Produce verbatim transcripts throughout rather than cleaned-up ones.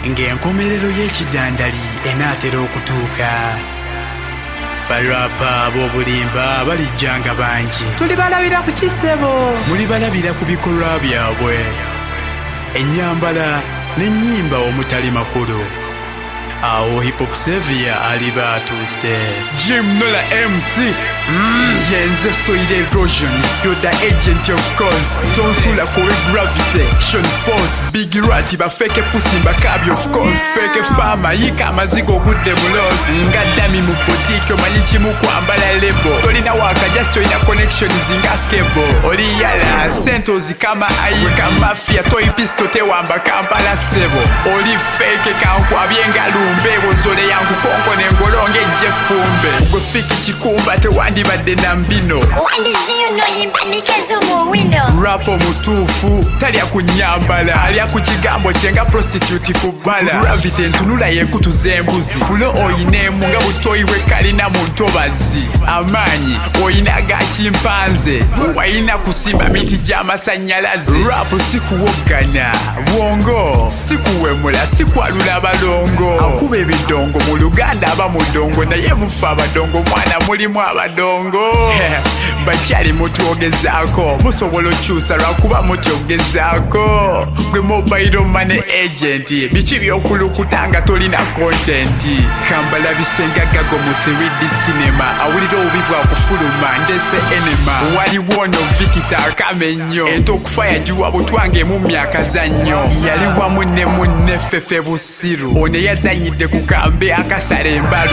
ng'enkomerero y'ekidandali enaatera okutuuka. Balwapa ab'obulimba balijjanga bangi. Tulibalabira ku kisebo. Mulibalabira ku bikolwa byabwe, ennyambala n'ennyimba omutali makulu. Awo Hip Hop Savior aliba atuuse. Jim Nola M C. Mm. Yenze soil erosion. You're the agent of course. Tonsula kowe gravitation force. Big rat ba fake pussy bakabi of course. Fake farmer yika mazigo gudde mulos. Ngadami mu boutique malichi mu kwambala lebo. Tolina waka just ina connection zinga cable. Oli yala sentos kama ayika mafia toy pisto te wamba Kampala sebo. Oli fake kankwa byenga lumbe bozole yangu konko nengolonge jefumbe. Ugo fiki chikumba te wandi badde nambino. Wandi ziyo no yimba nikezo mu window. Rapo mutufu tali akunyambala. Ali akuchigambo chenga prostitute kubala. Gravity ntunula yekutuze embuzi. Fulo oyinemu nga butoyi wekalina mu ntobazi. Amanyi oyina ga chimpanze. Wayina kusimba miti gy'amasanyalaze. Rapo sikuwogana bwongo sikuwemula sikwalula balongo. Akuba ebidongo mu Luganda aba mudongo naye mufa abadongo mwana mulimu abadongo. Bakyali mutuogezaako musobola okyusa lwakuba mutyogezaako. Gwe mobile money agent biki byokulukuta nga tolina content. Kambala bisenga gago mu three D cinema. Awulira obubi bwa kufuluma ndese enema. Waliwo no Victor Kamenyo ento okufa yagiwa butwange mu myaka za nnyo. Yali wamu ne munne Fefe Busiru one yazanyidde ku kambe akasala embalu.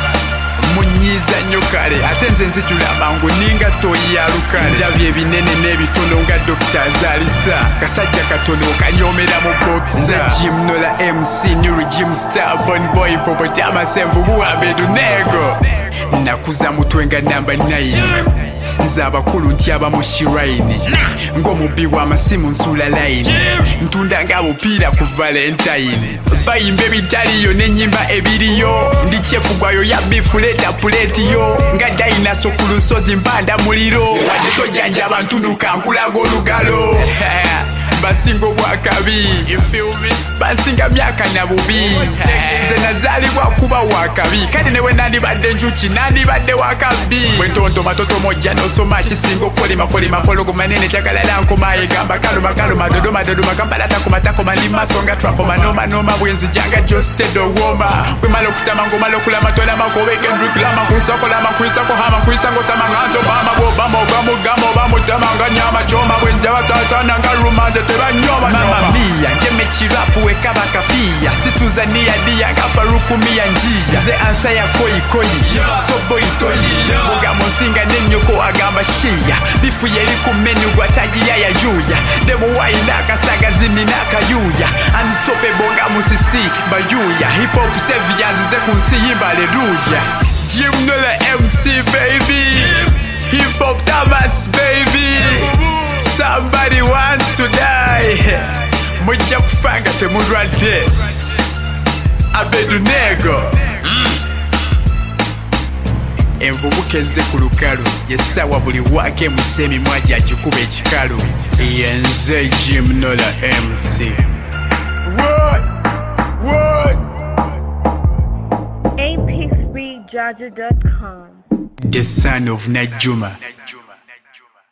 Munyiza nnyo kale ate nze nzijula amangu ninga toyi ya lukale. Ndabye ebinene n'ebitono nga Doctor Zalisa. Kasajja katono kanyomera mu boxer. Jim Nola M C New Regime Star Bon Boy Popotamus Envubu Abedunego. Nakuza mutwenga namba nine. Nzabakulu ntyaba mu shiraini. Ng'omubbi w'amasimu nsula line. Ntunda nga bupiira ku Valentine. Bayimba ebitaliyo n'ennyimba ebiriyo. Ndi chefu gwayo ya bifu leta puletiyo. Nga dayinaso ku lusozi mbanda muliro. Wadde tojanjaba ntunuka nkulaga olugalo. Basinga obwakabi basinga myaka na bubi. Nze nazaalibwa kuba wakabi kale newe nandibadde njuki nandibadde wakabi. Bwentontoma totomojja nosoma kisinga okolima kolima pologo manene kyagalala nkoma egamba kaluma kaluma dodoma dodoma Kampala takoma takoma ndi maso nga twakoma noma noma bwenzijanga josted owoma. Wemala okutama ngomala okulama tolama kobe Kendrick Lamar kunsokola makwitako hama kwisango samanganzo bama bobama obamu gamo bamutama nga nyama choma bwenjaba sasana nga rumande tebanyoma Mama mia jeme chirapu wekaba kapia. Situzania dia gafaruku mia njia. Ze ansa ya koi koi so boy toyi. Boga monsinga nenyoko agamba shia. Bifu yeli kumenu gwatagia ya juya. Demo waina kasaga zini naka yuya. Unstoppable bonga musisi bayuya. Hip Hop Savior ze kunsi yimba hallelujah. Jim Nola M C baby. Hip Hop Thomas baby. Somebody wants to die. Mujja kufanga temulwadde. Abedunego. Envubuka ezze ku lukalu yesawa buli wake musemi mwaji akikuba ekikalu. Yenze Jim Nola M C. What? What? A P three Jaja dot com. The son of Najuma.